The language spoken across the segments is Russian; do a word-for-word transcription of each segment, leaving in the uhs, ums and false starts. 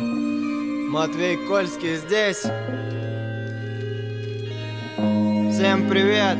Матвей Кольский здесь. Всем привет.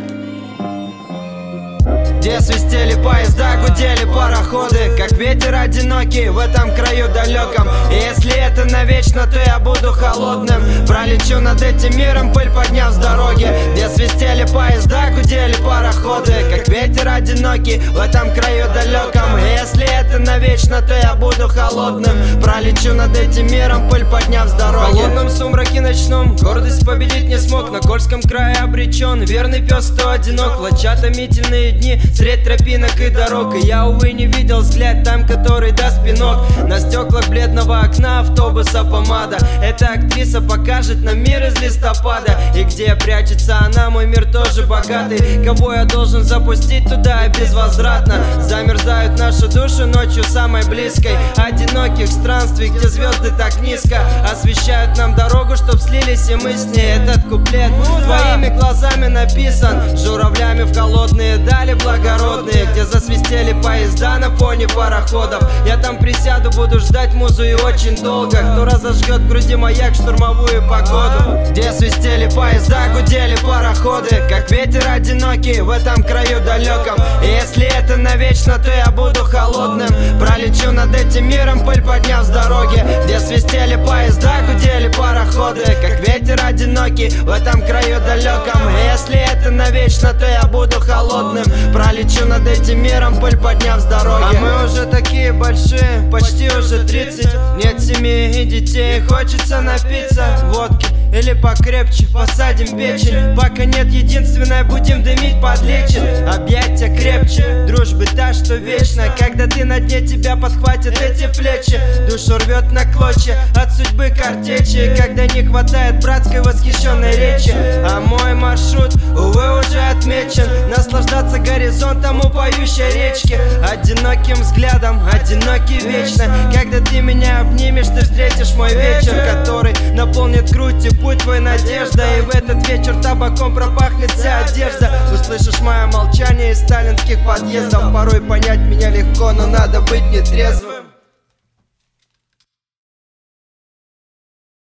Где свистели поезда, гудели пароходы, как ветер одинокий в этом краю далеком. И если это навечно, то я буду холодным. Пролечу над этим миром, пыль подняв с дороги. Где свистели поезда, гудели пароходы, как ветер одинокий в этом краю далеком. И если это навечно, то я буду холодным. Пролечу над этим миром, пыль подняв с дороги. В холодном сумраке ночном гордость победить не смог. На Кольском крае обречен верный пес, кто одинок. Влача томительные дни средь тропинок и дорог. И я, увы, не видел взгляд там, который даст пинок. На стеклах бледного окна автобуса помада. Эта актриса покажет нам мир из листопада. И где прячется она, мой мир тоже богатый. Кого я должен запустить туда безвозвратно? Замерзают наши души ночью самой близкой. Одиноких странствий, где звезды так низко освещают нам дорогу, чтоб слились и мы с ней. Этот куплет твоими глазами написан журавлями в холодные дали благородные, где засвистели поезда на фоне пароходов. Я там присяду, буду ждать музу и очень долго. Кто разожгет в груди маяк в штурмовую погоду? Где свистели поезда, гудели пароходы, как ветер одинокий в этом краю далеком. И если это навечно, то я буду холодным. Пролечу над этим миром, пыль подняв с дороги. Где свистели поезда, гудели пароходы, как ветер одинокий в этом краю далеком. И если это навечно, то я буду холодным. Пролечу над этим миром, пыль подняв с дороги. А мы уже такие большие, почти уже тридцать. Нет семьи и детей, хочется напиться водки или покрепче, посадим печень. Пока нет единственное, будем дымить подлечит. Объятия крепче, дружбы та, что вечна. Когда ты на дне, тебя подхватят эти плечи. Душу рвет на клочья от судьбы картечи, когда не хватает братской восхищенной речи. А мой маршрут, увы, уже отмечен. Наслаждаться горизонтом у поющей речки. Одиноким взглядом, одинокий вечно. Когда ты меня обнимешь, ты встретишь мой вечер, который наполнит грудь и путь твой надежда. И в этот вечер табаком пропахнет вся одежда. Услышишь мое молчание из сталинских подъездов. Порой понять меня легко, но надо быть нетрезвым.